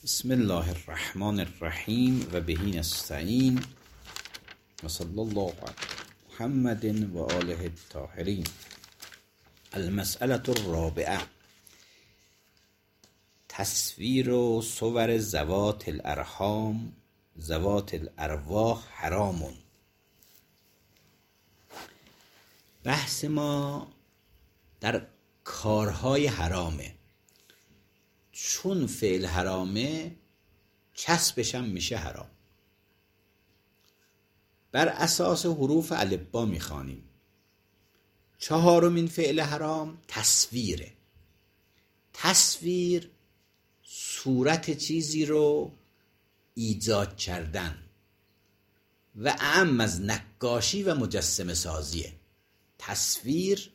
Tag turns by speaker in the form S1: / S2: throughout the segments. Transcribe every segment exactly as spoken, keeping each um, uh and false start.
S1: بسم الله الرحمن الرحیم و بهی نستعین و صلی الله علی محمد و آله الطاهرین. المسئله الرابعه، تصویر و صور ذوات الارحام ذوات الارواح حرام. بحث ما در کارهای حرامه. چون فعل حرامه کسبش هم میشه حرام. بر اساس حروف الفبا میخوانیم. چهارمین فعل حرام تصویره. تصویر صورت چیزی رو ایجاد کردن و اعم از نقاشی و مجسمه سازیه. تصویر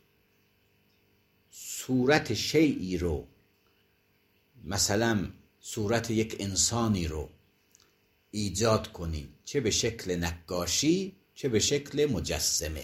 S1: صورت شیئی رو، مثلا صورت یک انسانی رو ایجاد کنی، چه به شکل نقاشی چه به شکل مجسمه.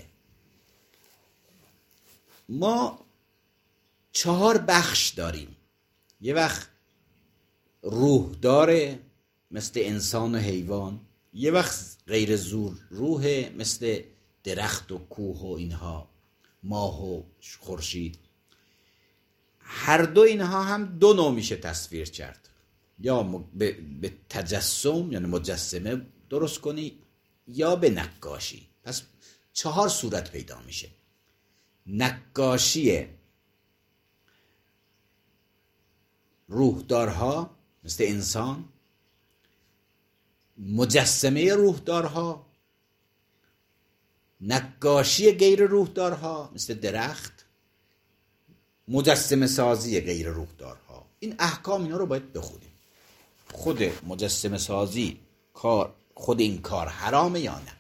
S1: ما چهار بخش داریم. یه وقت روح داره مثل انسان و حیوان، یه وقت غیر زور روحه مثل درخت و کوه و اینها، ماه و خورشید. هر دو اینها هم دو نوع میشه تصویر کرد، یا به, به تجسم یعنی مجسمه درست کنی یا به نقاشی. پس چهار صورت پیدا میشه: نقاشی روحدارها مثل انسان، مجسمه روحدارها، نقاشی غیر روحدارها مثل درخت، مجسمه سازی غیر روحدارها. این احکام اینا رو باید بخونیم. خود مجسمه سازی کار خود این کار حرامه یا نه؟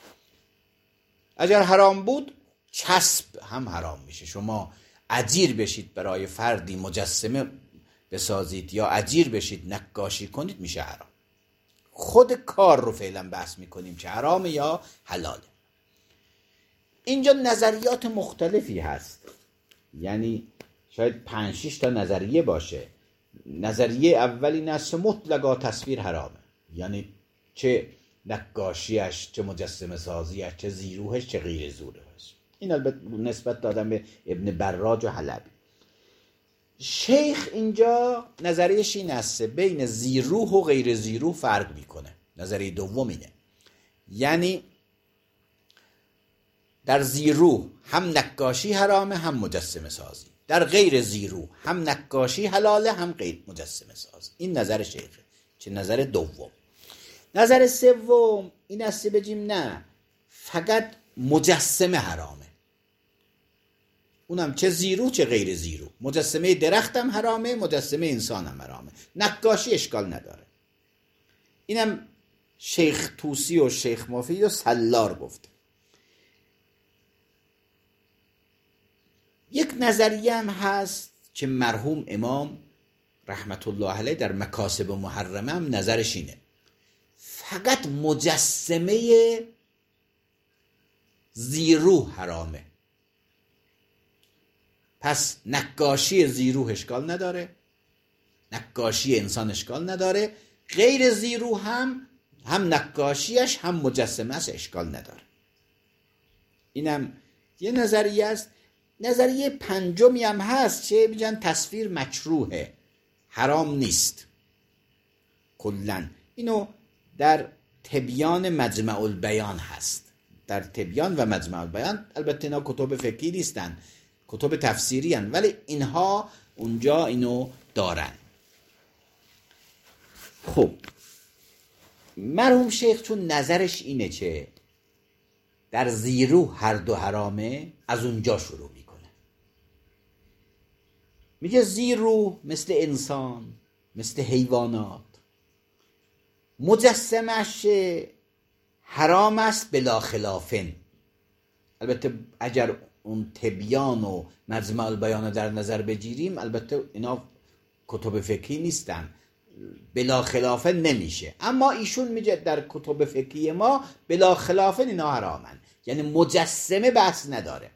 S1: اگر حرام بود کسب هم حرام میشه. شما اجیر بشید برای فردی مجسمه بسازید یا اجیر بشید نقاشی کنید، میشه حرام. خود کار رو فعلا بحث میکنیم که حرامه یا حلاله. اینجا نظریات مختلفی هست، یعنی شاید پنج شش تا نظریه باشه. نظریه اول این است مطلقا تصویر حرامه، یعنی چه نقاشیش، چه مجسمه سازیش، چه زیروهش، چه غیر زیروهش. این البته نسبت دادن به ابن براج و حلبی. شیخ اینجا نظریش این است بین زیروح و غیر زیروح فرق میکنه. نظریه دوم اینه، یعنی در زیروح هم نقاشی حرامه هم مجسمه سازی، در غیر زیروح هم نقاشی حلاله هم غیر مجسمه سازی. این نظر شیخه، چه نظر دوم. نظر سوم این است بگیم نه، فقط مجسمه حرامه، اونم چه زیروح چه غیر زیروح. مجسمه درخت هم حرامه، مجسمه انسان هم حرامه، نقاشی اشکال نداره. اینم شیخ طوسی و شیخ مفید و سلار گفته. یک نظریه هم هست که مرحوم امام رحمت الله علیه در مکاسب محرمه هم نظرش اینه، فقط مجسمه زیروح حرامه. پس نقاشی زیروح اشکال نداره، نقاشی انسان اشکال نداره، غیر زیروح هم هم نقاشیش هم مجسمهش اشکال نداره. اینم یه نظریه است. نظریه پنجمی هم هست که میگن تصویر مکروهه، حرام نیست کلن. اینو در تبیان مجمع البیان هست. در تبیان و مجمع البیان، البته اینا کتب فقهی نیستن، کتب تفسیری هن، ولی اینها اونجا اینو دارن. خب مرحوم شیخ چون نظرش اینه که در زیروح هر دو حرامه، از اونجا شروع میکنه. میگه زیروح مثل انسان مثل حیوانات، مجسمش حرام است بلا خلافن. البته اگر اون تبیان و مجمع البیان در نظر بگیریم، البته اینا کتب فقهی نیستن، بلا خلافن نمیشه. اما ایشون میگه در کتب فقهی ما بلا خلافن اینا حرامن، یعنی مجسمه بحث نداره.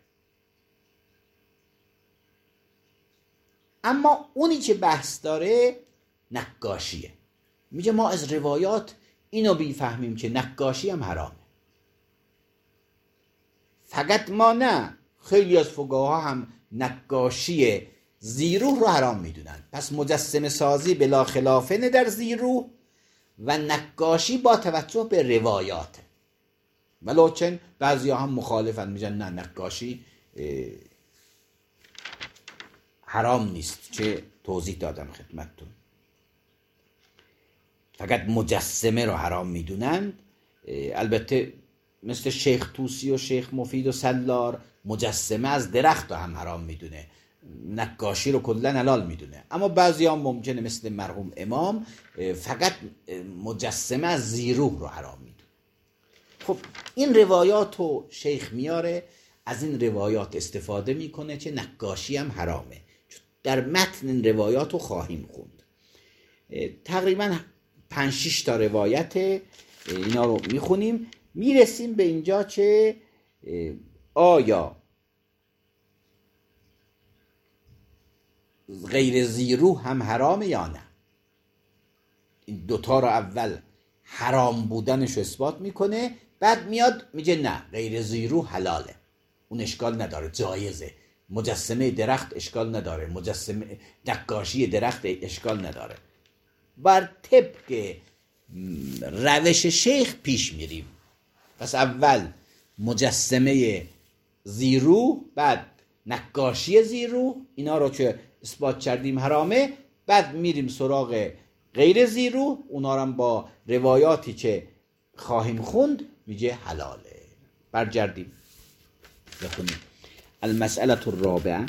S1: اما اونی که بحث داره نقاشیه. میگه ما از روایات اینو بیفهمیم که نقاشی هم حرامه. فقط ما نه، خیلی از فقها هم نقاشی زیروح رو حرام میدونن. پس مجسمه سازی بلا خلافه نه در زیروح و نقاشی با توجه به روایات. ولکن بعضی ها هم مخالفن، میگن نه نقاشی حرام نیست. چه توضیح دادم خدمتتون. فقط مجسمه رو حرام میدونند. البته مثل شیخ طوسی و شیخ مفید و سلار مجسمه از درخت رو هم حرام میدونه، نقاشی رو کلا حلال میدونه. اما بعضی هم ممکنه مثل مرحوم امام فقط مجسمه از زیروح رو حرام میدونه. خب این روایات رو شیخ میاره، از این روایات استفاده میکنه که نقاشی هم حرامه. در متن این روایات رو خواهیم خوند. تقریبا پنج شش تا روایت اینا رو میخونیم، میرسیم به اینجا که آیا غیر زیروح هم حرامه یا نه. این دوتا رو اول حرام بودنش رو اثبات میکنه، بعد میاد میگه نه غیر زیروح حلاله، اون اشکال نداره، جایزه. مجسمه درخت اشکال نداره، مجسمه نقاشی درخت اشکال نداره. بر طبق روش شیخ پیش میریم. پس اول مجسمه زیروح، بعد نقاشی زیروح، اینا رو که اثبات کردیم حرامه، بعد میریم سراغ غیر زیروح، اونا رو با روایاتی که خواهیم خوند میگه حلاله. برگردیم بخونیم. المسئله الرابعه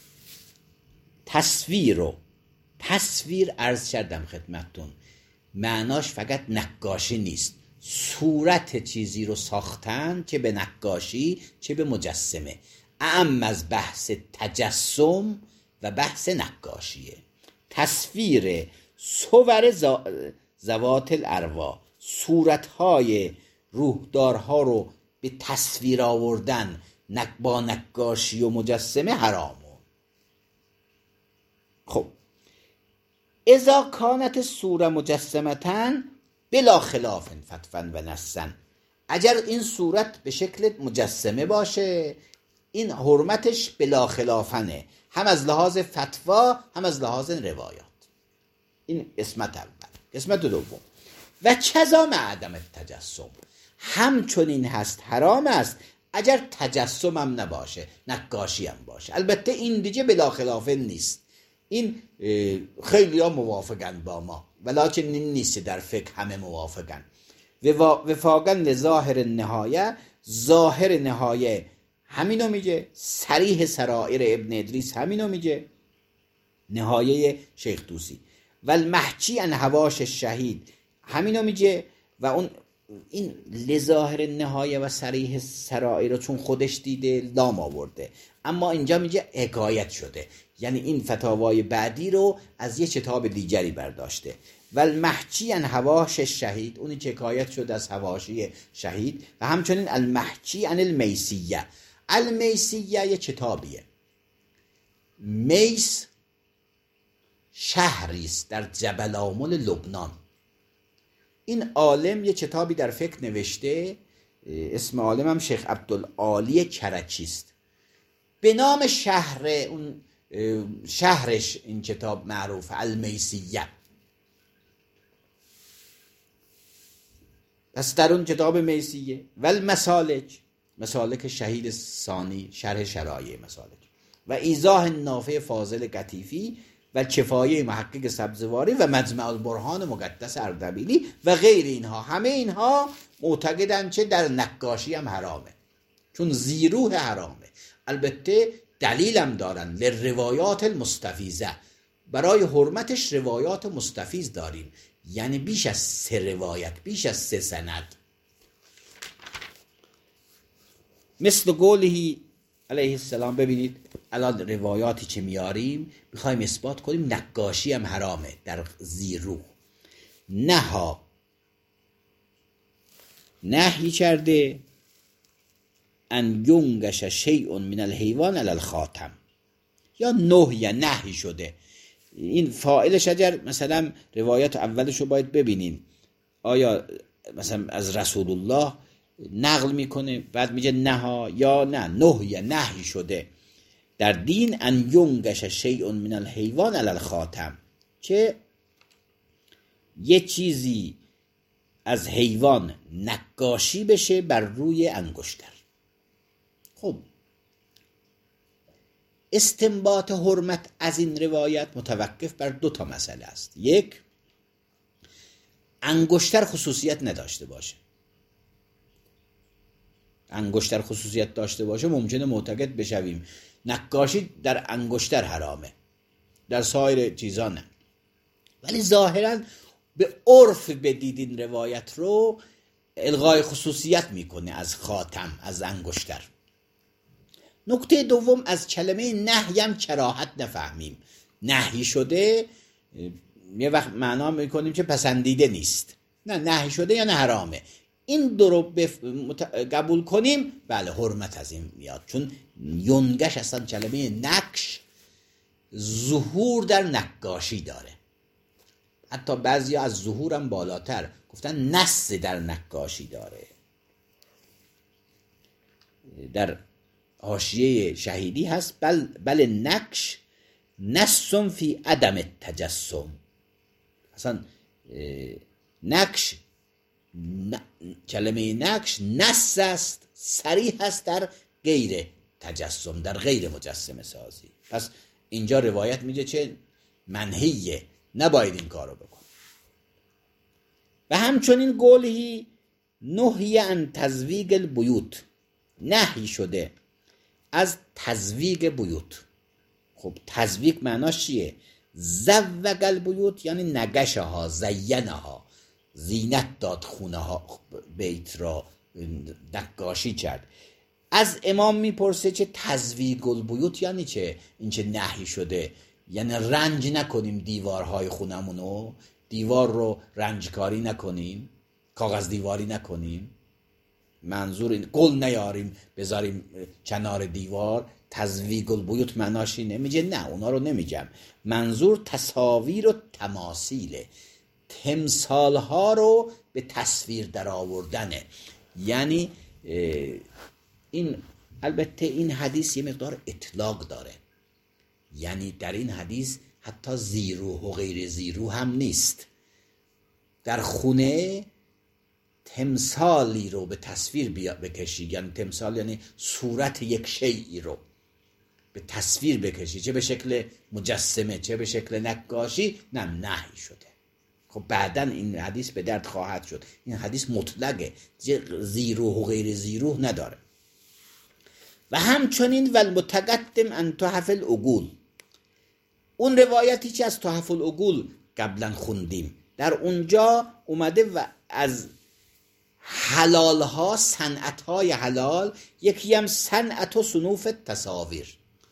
S1: تصویر رو تصویر عرض کردم خدمتتون، معناش فقط نقاشی نیست، صورت چیزی رو ساختن که به نقاشی چه به مجسمه. اعم از بحث تجسم و بحث نقاشیه. تصویر صور ذوات الارواح، صورتهای روحدارها رو به تصویر آوردن با نقاشی و مجسمه حرامه. خب اذا کانت صوره مجسمتن بلا خلاف فتوا و نصا، اگر این صورت به شکل مجسمه باشه این حرمتش بلا خلافنه، هم از لحاظ فتوا هم از لحاظ روایات. این قسمت اول. قسمت دوم و کذا مع عدم التجسم، همچنین هست حرام است اگر تجسم هم نباشه، نقاشی هم باشه. البته این دیگه بلا خلافه نیست، این خیلی ها موافقن با ما، ولکن این نیست در فقه همه موافقن. وفاقا لظاهر نهایه، ظاهر نهایه همینو میگه، صریح سرائر ابن ادریس همینو میگه، نهایه شیخ طوسی. و المحچی عن حواش شهید همینو میگه. و اون این لظاهر نهایه و صریح سرائر رو چون خودش دیده لام آورده، اما اینجا میگه حکایت شده، یعنی این فتاوای بعدی رو از یه کتاب دیگری برداشته. و المحچی عن حواش شهید، اونی که حکایت شده از حواشی شهید. و همچنین المحچی عن المیسیه، المیسیه یه کتابیه. میس شهریست در جبل آمل لبنان. این عالم یه کتابی در فقه نوشته، اسم عالم هم شیخ عبدالعالی کرچیست، به نام شهر اون شهرش این کتاب معروف المیسیه. پس در اون کتاب میسیه و المسالک، مسالک شهید ثانی، شرح شرایع مسالک، و ایضاح نافع فاضل قطیفی و کفایه محقق سبزواری و مجمع البرهان مقدس اردبیلی و غیر اینها. همه اینها معتقدن چه در نقاشی هم حرامه، چون زیروح حرامه. البته دلیلم دارن، لروایات المستفیضه، برای حرمتش روایات مستفیض داریم، یعنی بیش از سه روایت، بیش از سه سند. مثل قوله علیه السلام. ببینید الان روایاتی که میاریم میخوایم اثبات کنیم نقاشی هم حرامه در زیروح. نها نهی کرده ان ینگش شیء من الحیوان علی الخاتم، یا نهی نهی شده این فاعل شجر مثلا روایت اولش رو باید ببینین، آیا مثلا از رسول الله نقل میکنه بعد میگه نها یا نه نهی نهی شده در دین ان ینگش شیء من الحیوان علی الخاتم، که یه چیزی از حیوان نقاشی بشه بر روی انگشتر. خب استنباط حرمت از این روایت متوقف بر دو تا مسئله است. یک، انگشتر خصوصیت نداشته باشه. انگشتر خصوصیت داشته باشه ممکنه معتقد بشویم نقاشی در انگشتر حرامه، در سایر چیزا نه. ولی ظاهرا به عرف بدید این روایت رو الغای خصوصیت میکنه از خاتم، از انگشتر. نکته دوم، از کلمه نهی هم کراهت نفهمیم. نهی شده یه وقت معنا میکنیم که پسندیده نیست، نه نهی شده یا نه حرامه. این دو رو بف... مت... قبول کنیم، بله حرمت از این میاد، چون ینگش اصلا کلمه نقش ظهور در نقاشی داره. حتی بعضی از ظهورم بالاتر گفتن نص در نقاشی داره. در حاشیه شهیدی هست بل بل نقش نص فی عدم التجسم. اصلا نقش ن... کلمه نقش نص است، صریح است در غیر تجسم، در غیر مجسمه سازی. پس اینجا روایت میگه چه منهیه، نباید این کارو بکن. و همچنین قولی نهی عن تزویق البیوت، نهی شده از تزویق بیوت. خب تزویق معناش چیه؟ زوق البیوت یعنی نگشه ها، زینه ها، زینت داد خونه ها، بیت را نقاشی کرد. از امام میپرسه چه تزویق البیوت یعنی چه؟ این چه نهی شده، یعنی رنج نکنیم دیوارهای خونمونو، دیوار رو رنجکاری نکنیم، کاغذ دیواری نکنیم. منظور این گل نیاریم بذاریم کنار دیوار. تزویق البیوت معناش اینه؟ میگه نه، اونا رو نمیگم. منظور تصاویر و تماثیله، تمثال ها رو به تصویر در آوردنه. یعنی این البته این حدیث یه مقدار اطلاق داره، یعنی در این حدیث حتی زیروح و غیر زیروح هم نیست. در خونه تمثالی رو به تصویر بکشی، یعنی تمثال یعنی صورت یک شیئی رو به تصویر بکشی، چه به شکل مجسمه چه به شکل نقاشی، نه نهی شده. خب بعداً این حدیث به درد خواهد شد. این حدیث مطلقه، زیروح و غیر زیروح نداره. و همچنین والمتقدم ان تحف العقول، اون روایتی که از تحف العقول قبلا خوندیم، در اونجا اومده و از حلال ها، صنعت های حلال، یکی هم صنعت و صنوف تصاویر،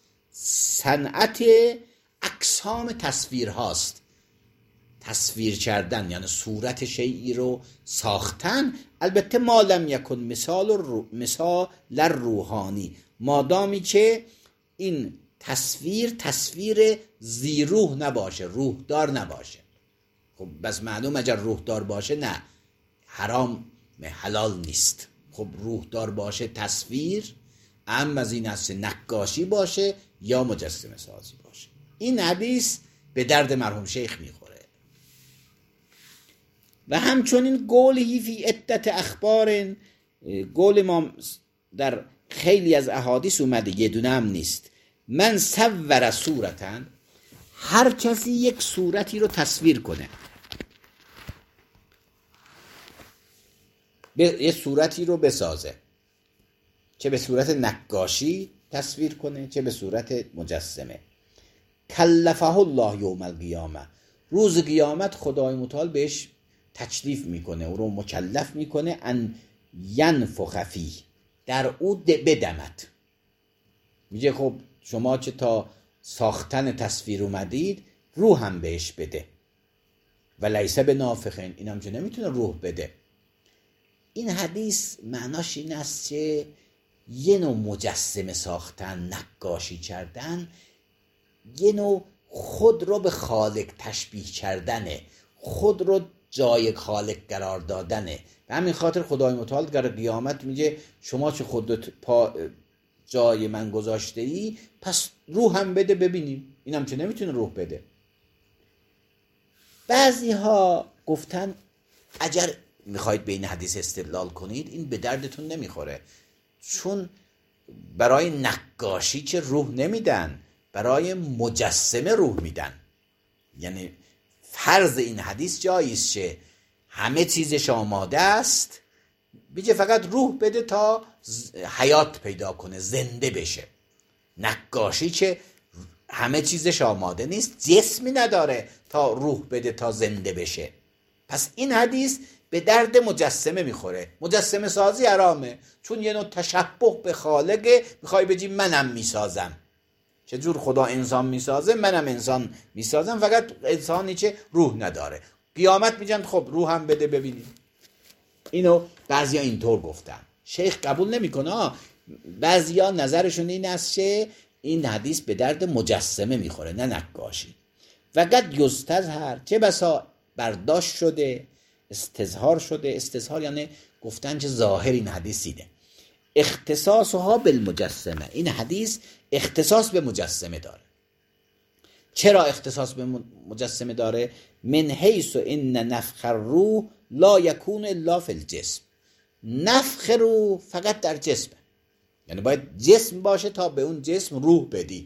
S1: صنعت اقسام تصویر هاست. تصویر کردن یعنی صورت شیئی رو ساختن، البته ما لم یکن مثال رو مثال روحانی، مادامی که این تصویر تصویر زی روح نباشه، روح دار نباشه. خب بس معلوم اگر روح دار باشه نه، حرام حلال نیست. خب روح دار باشه تصویر، ام از این است نقاشی باشه یا مجسمه سازی باشه. این حدیث به درد مرحوم شیخ میخوره. و همچنین قولی فی عدت اخبار، قول ما در خیلی از احادیث اومده، یه دونه هم نیست. من صور صورتن، هر کسی یک صورتی رو تصویر کنه، یه صورتی رو بسازه، چه به صورت نقاشی تصویر کنه چه به صورت مجسمه، کلفه الله یوم القیامه، روز قیامت خدای متعال بهش تکلیف میکنه، او رو مکلف میکنه ان ینفخ فیه، در او بدمد. میگه خب شما چه تا ساختن تصویر اومدید، روح هم بهش بده. و لیس بنافخین، این هم چه نمیتونه روح بده. این حدیث معناش این است که یه نوع مجسمه ساختن، نقاشی کردن، یه نوع خود رو به خالق تشبیه کردنه، خود رو جای خالق قرار دادنه. به همین خاطر خدای متعال در قیامت میگه شما چه خودت پا جای من گذاشته ای، پس روح هم بده ببینیم. اینم که نمیتونه روح بده. بعضی ها گفتن اگر میخواید به این حدیث استدلال کنید این به دردتون نمیخوره، چون برای نقاشی که روح نمیدن، برای مجسمه روح میدن. یعنی فرض این حدیث جاییست که همه چیزش آماده است، بیجه فقط روح بده تا حیات پیدا کنه، زنده بشه. نقاشی که همه چیزش آماده نیست، جسمی نداره تا روح بده تا زنده بشه. پس این حدیث به درد مجسمه میخوره. مجسمه سازی حرامه، چون یه نوع تشبه به خالقه. میخوای بگی منم میسازم، چجور خدا انسان میسازه منم انسان میسازم، فقط انسانی که روح نداره. قیامت میگن خب روح هم بده ببینیم. اینو بعضیا اینطور گفتن، شیخ قبول نمیکنه. بعضیا نظرشون این است که این حدیث به درد مجسمه میخوره نه نقاشی. وقت یستظهر، چه بسا برداشت شده، استظهار شده. استظهار یعنی گفتن که ظاهر این حدیث اینه. اختصاصها بالمجسمه، این حدیث اختصاص به مجسمه داره. چرا اختصاص به مجسمه داره؟ من حیث ان نفخ الروح لا یکون الا فی الجسم. نفخ روح فقط در جسمه، یعنی باید جسم باشه تا به اون جسم روح بدی.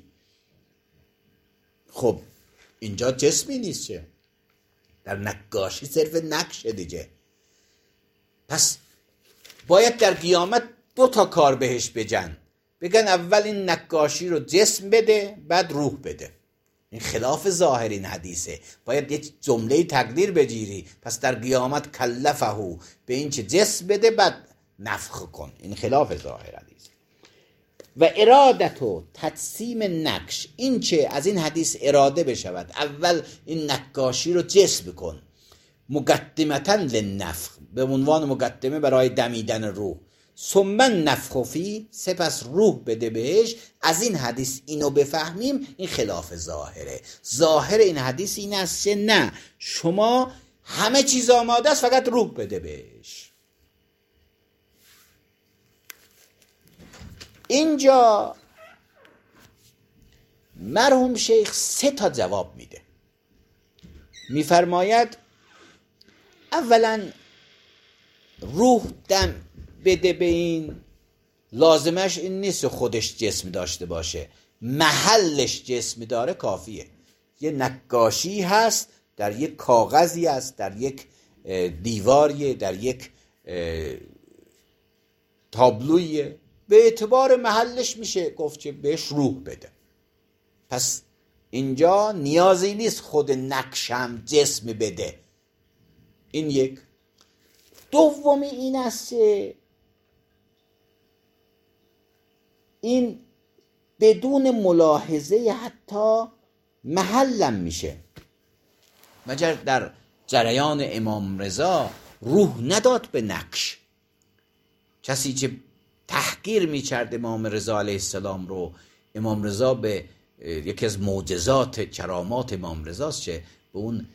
S1: خب اینجا جسمی نیست چه؟ در نقاشی صرف نقشه دیگه. پس باید در قیامت دو تا کار بهش بجن، بگن اول این نقاشی رو جسم بده بعد روح بده. این خلاف ظاهر این حدیثه. باید یک جمله تقدیر بگیری، پس در قیامت کلفهو، به این چه جسم بده بعد نفخ کن. این خلاف ظاهر حدیث. و ارادتو تجسیم نقش، این چه از این حدیث اراده بشود اول این نقاشی رو جسم کن، مقدمتا للنفخ، به عنوان مقدمه برای دمیدن روح. ثم نفخ فی، سپس روح بده بهش. از این حدیث اینو بفهمیم این خلاف ظاهره. ظاهر این حدیث این است که نه، شما همه چیز آماده است فقط روح بده بهش. اینجا مرحوم شیخ سه تا جواب میده. میفرماید اولا روح دم بده به این، لازمش این نیست خودش جسم داشته باشه، محلش جسم داره کافیه. یه نقاشی هست در یک کاغذی هست، در یک دیواریه، در یک تابلویه، به اعتبار محلش میشه گفت که بهش روح بده. پس اینجا نیازی نیست خود نقشم جسم بده. این یک. دومی این است این بدون ملاحظه حتی محلم میشه. مگر در جریان امام رضا روح نداد به نقش. کسی که تحقیر میکرد امام رضا علیه السلام رو، امام رضا به یکی از معجزات کرامات امام رضاست که به اون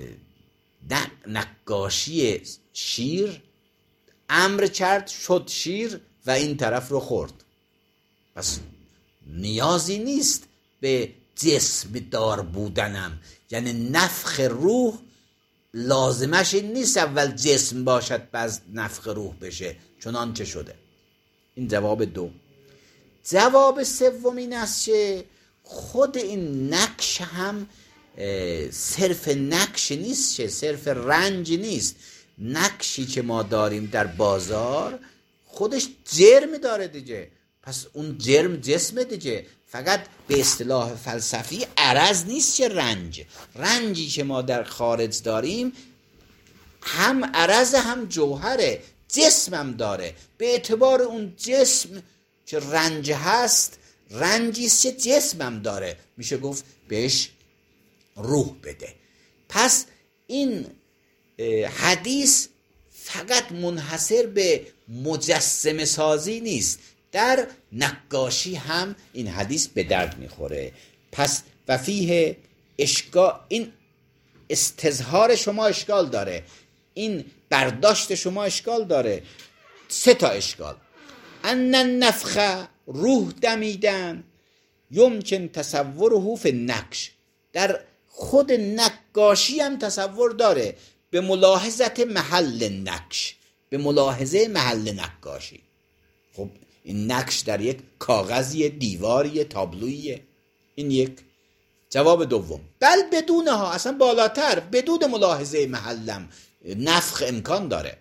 S1: نقاشی شیر امر کرد شد شیر و این طرف رو خورد. پس نیازی نیست به جسم دار بودنم، یعنی نفخ روح لازمش این نیست اول جسم باشد بعد نفخ روح بشه، چنانچه شده. این جواب دو. جواب سوم این است که خود این نقش هم صرف نقش نیست، که صرف رنج نیست. نقشی که ما داریم در بازار خودش جرم داره دیگه، پس اون جرم جسم دیگه. فقط به اصطلاح فلسفی عرض نیست که رنج. رنجی که ما در خارج داریم هم عرض هم جوهره، جسمم داره. به اعتبار اون جسم که رنج هست، رنجیست که جسمم داره، میشه گفت بهش روح بده. پس این حدیث فقط منحصر به مجسمه سازی نیست، در نقاشی هم این حدیث به درد میخوره. پس و فیه اشکال، این استظهار شما اشکال داره، این برداشت شما اشکال داره. سه تا اشکال. ان النفخ، روح دمیدن، یمکن تصوره فی النقش، در خود نقاشی هم تصور داره، به ملاحظت محل نقش، به ملاحظه محل نقاشی. خب این نقش در یک کاغذی، دیواری، تابلویه. این یک. جواب دوم، بل بدونها، اصلا بالاتر، بدون ملاحظه محلم نفخ امکان داره.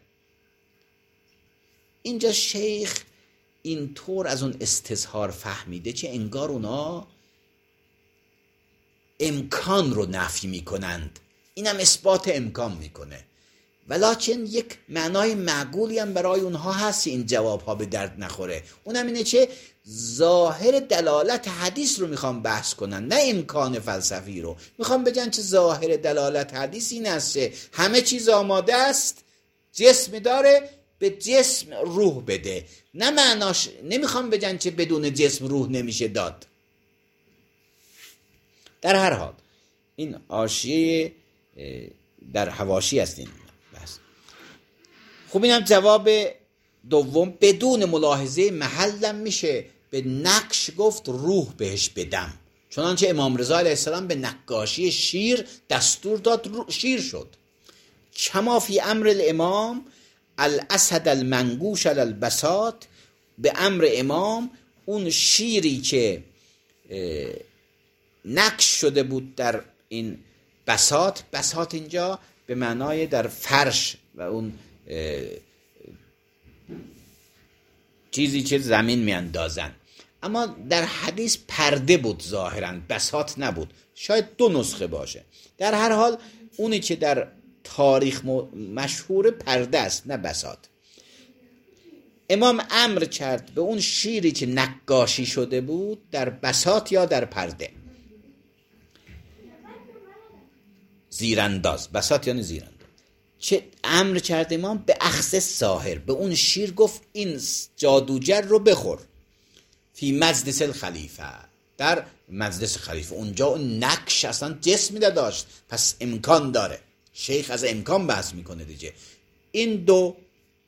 S1: اینجا شیخ اینطور از اون استظهار فهمیده که انگار اونا امکان رو نفی میکنند، اینم اثبات امکان میکنه، ولکن یک معنای معقولی هم برای اونها هست این جواب ها به درد نخوره. اونم اینه که ظاهر دلالت حدیث رو میخوام بحث کنن، نه امکان فلسفی رو. میخوام بگن که ظاهر دلالت حدیث این است که همه چیز آماده است، جسم داره، به جسم روح بده. نه معناش، نمیخوام بگن که بدون جسم روح نمیشه داد. در هر حال این حاشیه در حواشی است این بس. خب اینم جواب دوم، بدون ملاحظه محلم میشه به نقش گفت روح بهش بدم، چنانچه امام رضا علیه السلام به نقاشی شیر دستور داد، شیر شد. کما فی امر الامام الاسد المنگوش علی البساط، به امر امام اون شیری که نقش شده بود در این بساط، بساط اینجا به معنای در فرش و اون چیزی که زمین میاندازن، اما در حدیث پرده بود ظاهرا، بساط نبود. شاید دو نسخه باشه. در هر حال اونی که در تاریخ مشهور پرده است، نه بساط. امام امر کرد به اون شیری که نقاشی شده بود در بساط یا در پرده، زیرانداز، بساط یعنی زیرانداز. چه امر کرد امام؟ به اخذ ساحر، به اون شیر گفت این جادوگر رو بخور. فی مجلس الخلیفه، در مجلس خلیفه. اونجا اون نقش اصلا جسمی داشت، پس امکان داره. شیخ از امکان بحث میکنه دیگه. این دو.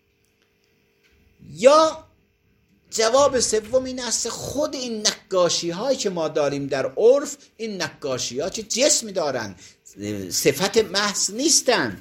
S1: یا جواب سوم این است خود این نقاشی هایی که ما داریم در عرف، این نقاشی ها چه جسمی دارن، صفت محض نیستن.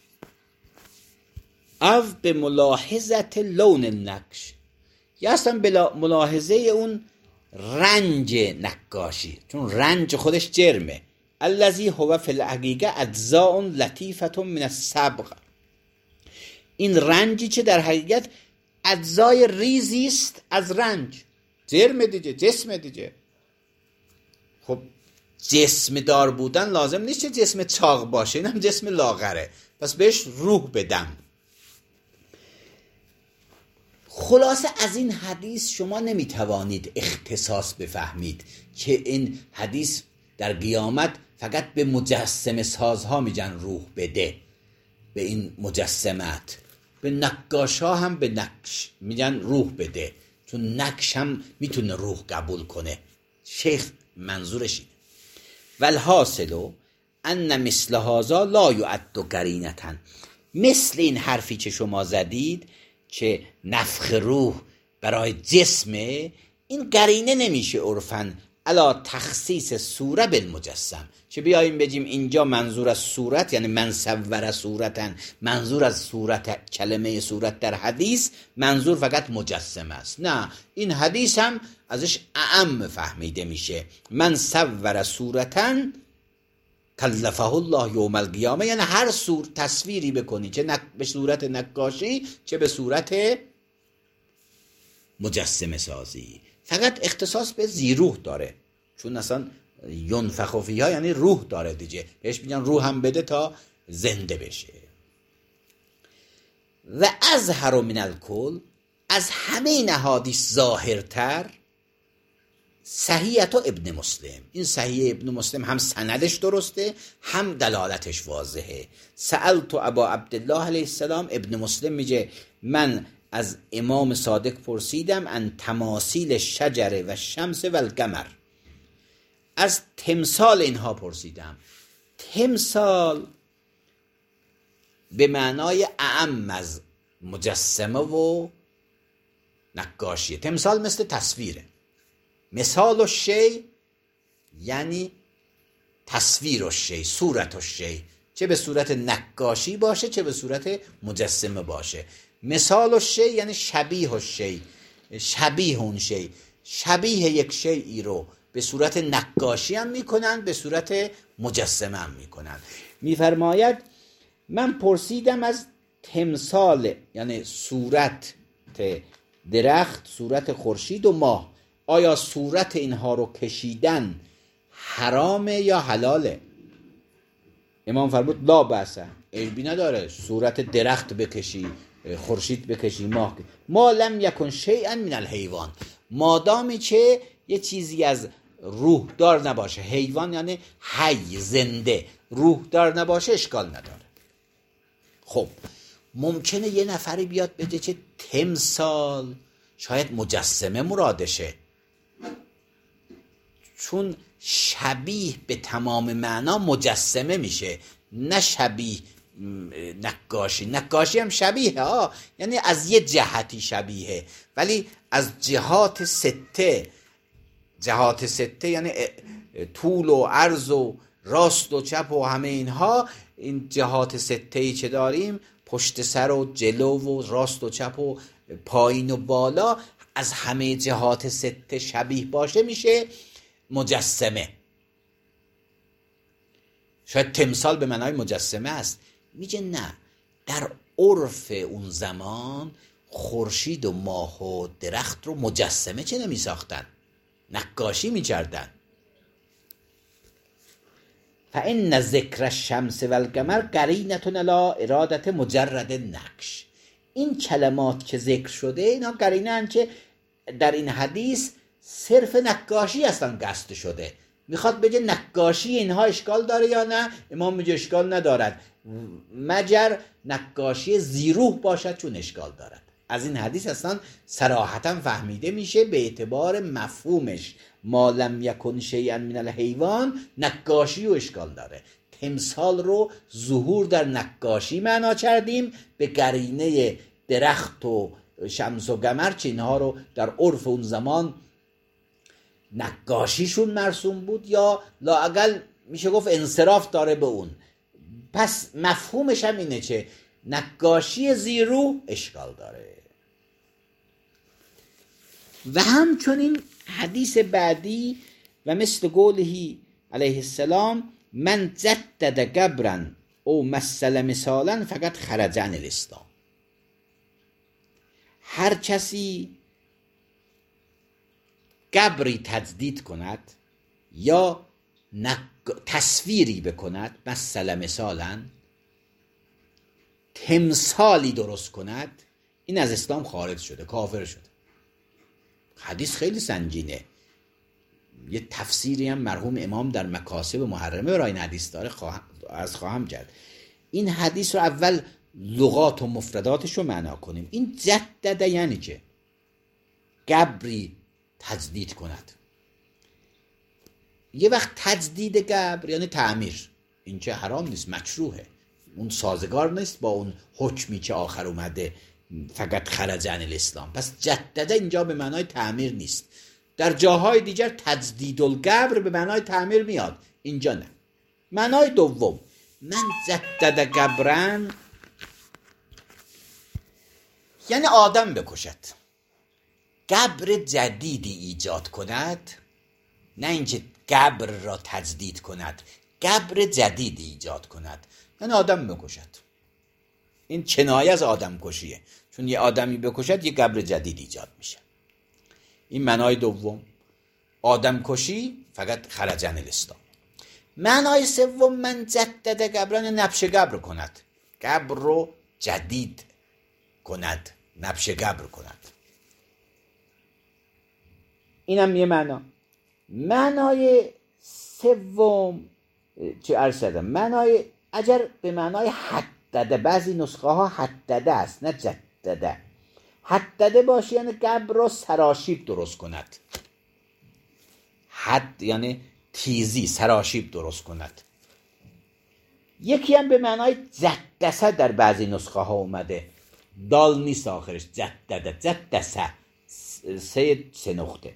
S1: او به ملاحظت لون النقش، یا اصلا به ملاحظه اون رنج نقاشی، چون رنج خودش جرمه. الذی هو فی الحقیقه اجزاء لطیفه من الصبغ، این رنجی که در حقیقت اجزای ریزی است از رنج، جرم دیگه، جسم دیگه. خب جسم دار بودن لازم نیست که جسم چاق باشه، اینم جسم لاغره، پس بهش روح بدم. خلاصه از این حدیث شما نمیتوانید اختصاص بفهمید که این حدیث در قیامت فقط به مجسمه سازها میگن روح بده، به این مجسمات، به نقاش ها هم به نقش میگن روح بده، چون نقش هم میتونه روح قبول کنه. شیخ منظورش اینه. والحاصل ان مثل هذا لا یعد قرینة، مثل این حرفی که شما زدید که نفخ روح برای جسمه، این قرینه نمیشه عرفاً علا تخصیص صوره بالمجسم، که بیاییم بگیم اینجا منظور از صورت یعنی من صور صورتن، منظور از صورت، کلمه صورت در حدیث منظور فقط مجسم است. نه، این حدیث هم ازش اعم فهمیده میشه. من صور صورتن کلفه الله یوم القیامه، یعنی هر صور تصویری بکنی چه نک... به صورت نقاشی چه به صورت مجسمه سازی، فقط اختصاص به زیروح داره، چون اصلا ینفخ فیها یعنی روح داره دیگه، بهش میگن روح هم بده تا زنده بشه. و اظهر من الکل، از همه این احادیث ظاهرتر صحیحت ابن مسلم. این صحیح ابن مسلم هم سندش درسته هم دلالتش واضحه. سألت ابا عبدالله علیه السلام، ابن مسلم میگه من از امام صادق پرسیدم ان تماثیل شجره و شمس و القمر، از تمثال اینها پرسیدم. تمثال به معنای اعم از مجسمه و نقاشیه. تمثال مثل تصویره. مثال الشیء یعنی تصویر الشیء، صورت الشیء، چه به صورت نقاشی باشه چه به صورت مجسمه باشه. مثال الشیء یعنی شبیه الشیء، شبیه اون شیء. شبیه یک شیئی رو به صورت نقاشی هم میکنن، به صورت مجسمه هم میکنن. میفرماید من پرسیدم از تمثال یعنی صورت درخت، صورت خورشید و ماه، آیا صورت اینها رو کشیدن حرامه یا حلاله؟ امام فرمود لا بأسه، عیبی نداره صورت درخت بکشی، خورشید بکشی، ماه بکشی. ما لم یکن شیئا من الحیوان، مادامی که یه چیزی از روح دار نباشه. حیوان یعنی حی، زنده، روح دار نباشه اشکال نداره. خب ممکنه یه نفری بیاد بگه که تمثال شاید مجسمه مرادشه، چون شبیه به تمام معنا مجسمه میشه، نه شبیه نقاشی. نقاشی هم شبیه ها، یعنی از یه جهتی شبیه، ولی از جهات سته، جهات سته یعنی طول و عرض و راست و چپ و همه اینها، این جهات سته‌ای که داریم، پشت سر و جلو و راست و چپ و پایین و بالا، از همه جهات سته شبیه باشه میشه مجسمه. شاید تمثال به معنای مجسمه است. میگه نه، در عرف اون زمان خورشید و ماه و درخت رو مجسمه چه نمی ساختن، نقاشی می کردن. فإن ذکر الشمس والقمر قرینة علی ارادت مجرد نقش. این کلمات که ذکر شده اینا قرینه هستند که در این حدیث صرف نقاشی اصلا قصد شده. میخواد بگه نقاشی اینها اشکال داره یا نه؟ امام میگه اشکال ندارد، مگر نقاشی زیروح باشد چون اشکال دارد. از این حدیث اصلا صراحتا فهمیده میشه به اعتبار مفهومش ما لم یکن شیئا من الحیوان نقاشی و اشکال داره. تمثال رو ظهور در نقاشی معنا کردیم به قرینه درخت و شمس و قمر که اینها رو در عرف اون زمان نقاشیشون مرسوم بود، یا لااقل میشه گفت انصراف داره به اون. پس مفهومش هم اینه که نقاشی زیرو اشکال داره. و همچنین حدیث بعدی و مثل قوله علیه السلام من جدد قبرا او مثل مثالا فقط خرج عن الاسلام. هر کسی قبری تجدید کند یا تصویری بکند، مثل مثالا تمثالی درست کند، این از اسلام خارج شده، کافر شده. حدیث خیلی سنگینه. یه تفسیری هم مرحوم امام در مکاسب محرمه برای این حدیث داره، خواهم از خواهم کرد. این حدیث رو اول لغات و مفرداتش رو معنا کنیم. این جدده یعنی که قبری تجدید کند. یه وقت تجدید قبر یعنی تعمیر، این که حرام نیست، مکروهه، اون سازگار نیست با اون حکمی که آخر اومده فقط خرج عن الاسلام. پس جدده اینجا به معنای تعمیر نیست. در جاهای دیگر تجدید القبر به معنای تعمیر میاد، اینجا نه. معنای دوم من جدد قبرن یعنی آدم بکشد، قبر جدیدی ایجاد کند، نه اینکه قبر را تجدید کند، قبر جدیدی ایجاد کند، یعنی آدم بکشد. این کنایه از آدم کشیه، چون یه آدمی بکشد یه قبر جدید ایجاد میشه. این معنای دوم، آدم کشی فقط خرج عن الاسلام. معنای سوم من جدد قبران نبش قبر کند، قبر رو جدید کند، نبش قبر کند. اینم یه معنا. معنای سوم چه عرض کردم، معنای اگر به معنای حدده، بعضی نسخه ها حدده است نه جدده. حدده باشه یعنی قبر رو سراشیب درست کند. حد یعنی تیزی، سراشیب درست کند. یکی هم به معنای جدسه در بعضی نسخه ها اومده، دال نیست آخرش، جدده، جدسه، سه سه نقطه،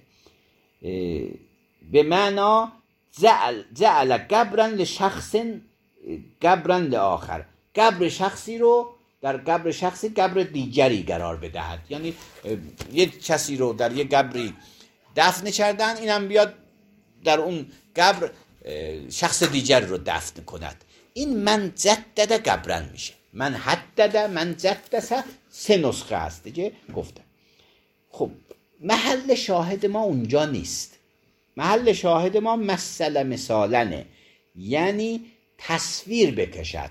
S1: به معنا جعل جعل گبرن لشخص گبرن لآخر، گبر شخصی رو در گبر شخصی گبر دیگری قرار بدهد. یعنی یک کسی رو در یک گبری دفن کردن، اینم بیاد در اون گبر شخص دیگر رو دفن کند. این من جدده گبرن میشه. من حدده، من جدسه، سه نسخه هست دیگه گفتم. خب محل شاهد ما اونجا نیست. محل شاهد ما مثل مثالنه، یعنی تصویر بکشد،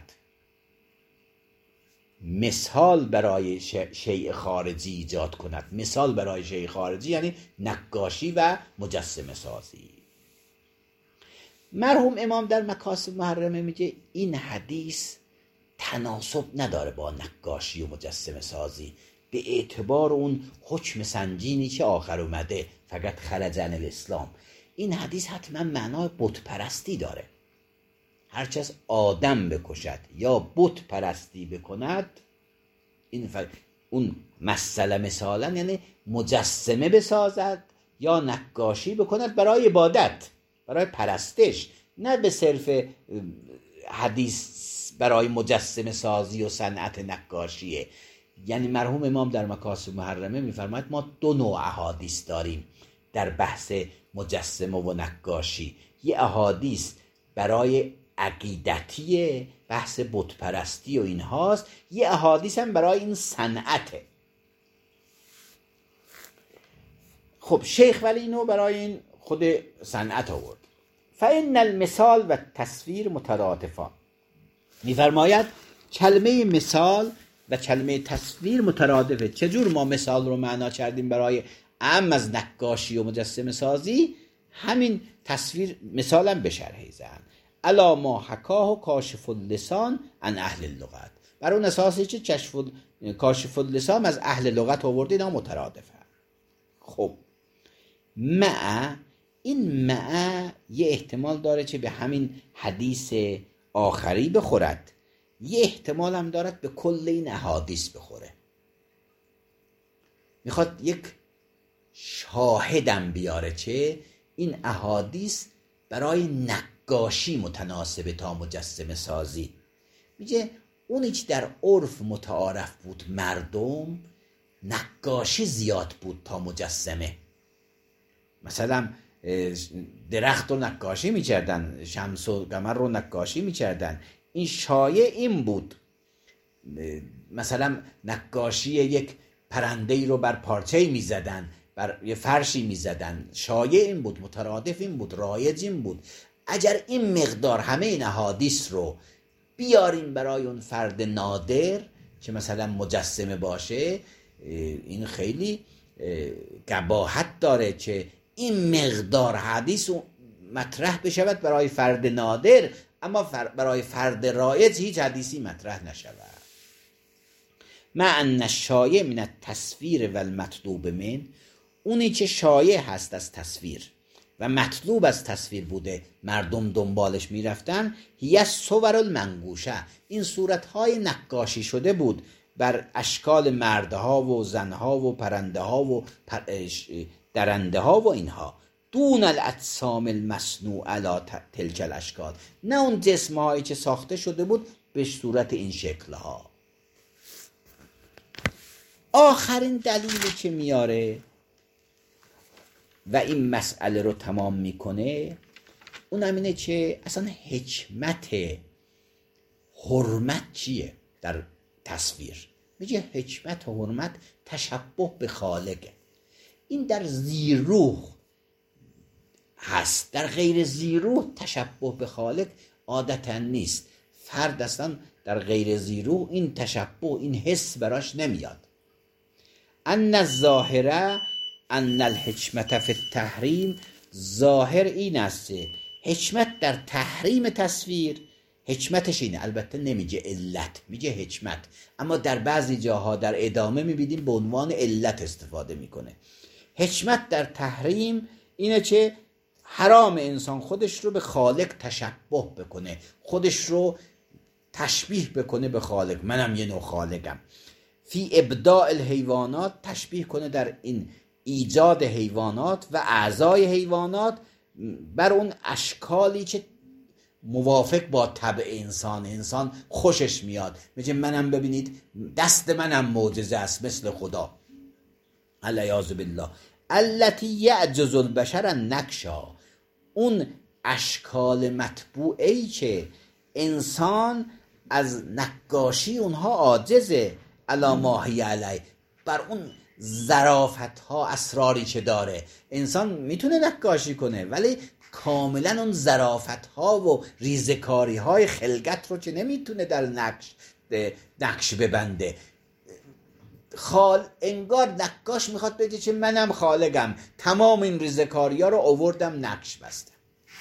S1: مثال برای شیء خارجی ایجاد کند. مثال برای شیء خارجی یعنی نقاشی و مجسمه سازی. مرحوم امام در مکاسب محرمه میگه این حدیث تناسب نداره با نقاشی و مجسمه سازی به اعتبار اون حکم سنجینی که آخر اومده، فقط خرج عن الاسلام. این حدیث حتما معنای بت پرستی داره. هرچه از آدم بکشد یا بت پرستی بکند، این ف... اون مسئله مثالا یعنی مجسمه بسازد یا نقاشی بکند برای عبادت، برای پرستش، نه به صرف حدیث برای مجسمه سازی و صنعت نقاشیه. یعنی مرحوم امام در مکاسب محرمه میفرماید ما دو نوع احادیث داریم در بحث مجسمه و نقاشی. یه احادیث برای عقیدتی، بحث بت پرستی و اینهاست، یه احادیث هم برای این صنعته. خب شیخ ولی اینو برای این خود صنعت آورد. فإن المثال و تصویر مترادفان، میفرماید کلمه مثال و کلمه تصویر مترادفه. چجور ما مثال رو معنا کردیم برای اعم از نقاشی و مجسمه سازی، همین تصویر مثالم به شرح زن الا ما حکاه و کاشف اللسان عن اهل اللغت، بر اون اساسی که کشف کاشف اللسان از اهل لغت آورده، اینا مترادفه. خب مع این مع یه احتمال داره که به همین حدیث آخری بخورد، یه احتمال هم دارد به کل این احادیث بخوره. میخواد یک شاهدم بیاره که این احادیث برای نقاشی متناسبه تا مجسمه سازی. میگه اونی که در عرف متعارف بود مردم، نقاشی زیاد بود تا مجسمه. مثلا درخت رو نقاشی میکردن، شمس و قمر رو نقاشی میکردن، این شایع این بود. مثلا نقاشی یک پرنده‌ای رو بر پارچه‌ای میزدن، بر یه فرشی میزدن، شایع این بود، مترادف این بود، رایج این بود. اگر این مقدار همه این احادیث رو بیاریم برای اون فرد نادر که مثلا مجسمه باشه، این خیلی قباحت داره که این مقدار حدیث مطرح بشود برای فرد نادر، اما برای فرد رایج هیچ حدیثی مطرح نشود. مع ان الشایع من التصویر و المطلوب من، اونی که شایع هست از تصویر و مطلوب از تصویر بوده، مردم دنبالش میرفتن، هی الصور المنقوشه، این صورتهای نقاشی شده بود بر اشکال مردها و زنها و پرنده ها و درنده ها و اینها، دون الاجسام المصنوع علی تلک الاشکال، نه اون جسم هایی که ساخته شده بود به صورت این شکل ها. آخرین دلیلی که میاره و این مسئله رو تمام میکنه، اونم اینه که اصلا حکمت حرمت چیه در تصویر. میگه حکمت و حرمت تشبه به خالقه. این در زیروح هست، در غیر زیروح تشبه به خالق عادتا نیست. فرد اصلا در غیر زیروح این تشبه، این حس براش نمیاد. ان الظاهره ان الحکمت فی التحریم، ظاهر این است حکمت در تحریم تصویر، حکمتش اینه. البته نمیگه علت، میگه حکمت، اما در بعضی جاها در ادامه میبینیم به عنوان علت استفاده میکنه. حکمت در تحریم اینه که حرام انسان خودش رو به خالق تشبه بکنه، خودش رو تشبیه بکنه به خالق. منم یه نوع خالقم. فی ابداع الحیوانات، تشبیه کنه در این ایجاد حیوانات و اعضای حیوانات بر اون اشکالی که موافق با طبع انسان، انسان خوشش میاد. میگه منم ببینید دست منم معجزه است مثل خدا. العیاذ بالله. التی یعجز البشر ان نکشا، اون اشکال مطبوعی که انسان از نقاشی اونها عاجزه، علی ما هی علی، بر اون ظرافت ها اسراری که داره. انسان میتونه نقاشی کنه ولی کاملا اون ظرافت ها و ریزکاری های خلقت رو که نمیتونه در نقش نقش ببنده. خال انگار نقاش میخواد بگه که منم خالقم، تمام این ریزکاری ها رو آوردم نقش بستم.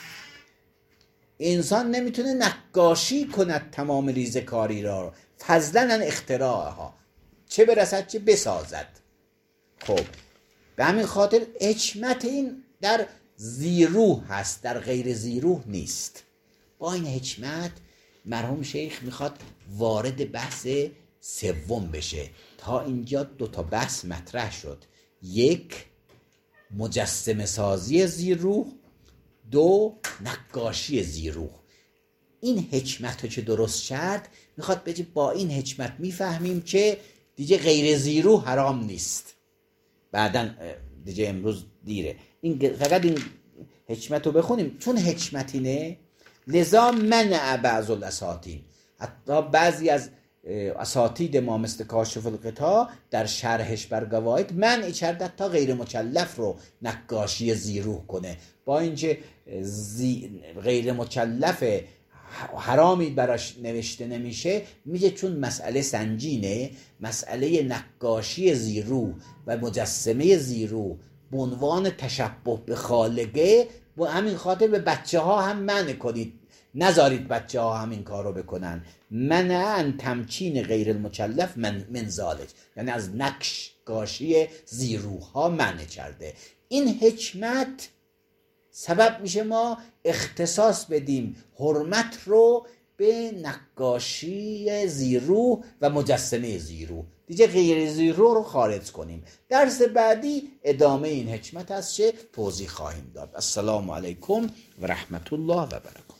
S1: انسان نمیتونه نقاشی کند تمام ریزکاری را، فضلا اختراعها، چه برسد چه بسازد. خب به همین خاطر حکمت این در زیروح هست، در غیر زیروح نیست. با این حکمت مرحوم شیخ میخواد وارد بحث سوم بشه. تا اینجا دو تا بحث مطرح شد: یک، مجسمه سازی زیروح، دو، نقاشی زیروح. این حکمت رو که درست کرد میخواد بگه با این حکمت میفهمیم که دیگه غیر زیروح حرام نیست. بعداً دیگه امروز دیره، این فقط این حکمت رو بخونیم چون حکمت اینه. لذا منع بعض الاساطین، حتی بعضی از اساتید ما مثل کاشف الغطا در شرحش بر قواعد منع کرد تا غیر مکلف رو نقاشی زیروح کنه، با اینکه زی... غیر مکلف حرامی براش نوشته نمیشه. میگه چون مسئله سنجینه، مسئله نقاشی زیروح و مجسمه زیروح به عنوان تشبه به خالقه، با همین خاطر به بچه ها هم منع کنید، نذارید بچه ها هم این کار رو بکنن. منع تمکین غیر المکلف من, من ذالک، یعنی از نقاشی زیروح ها منع کرده. این حکمت سبب میشه ما اختصاص بدیم حرمت رو به نقاشی زیروح و مجسمه زیروح، دیگه غیر زیروح رو خارج کنیم. درس بعدی ادامه این حکمت است که توضیح خواهیم داد. السلام علیکم و رحمت الله و برکاته.